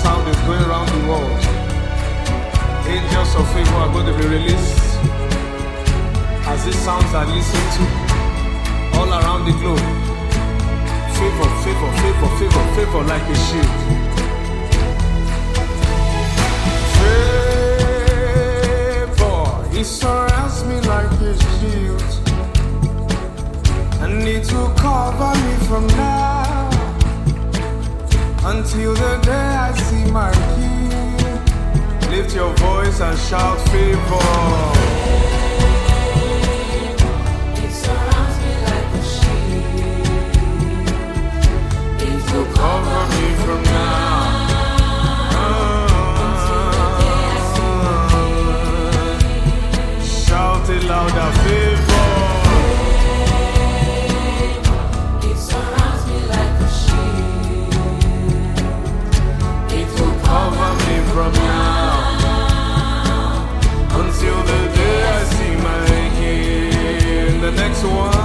sound is going around the world. Angels of favor are going to be released as these sounds are listened to all around the globe. Favor, favor, favor, favor, favor like a shield. Favor, he surrounds me like a shield, and it will cover me from now until the day I see my King. Lift your voice and shout favor. It surrounds me like a shield. It will Cover me from now until the day I see my King. Shout it louder, favor. It surrounds me like a shield. It will Cover me from now until the day I see my King. The next one.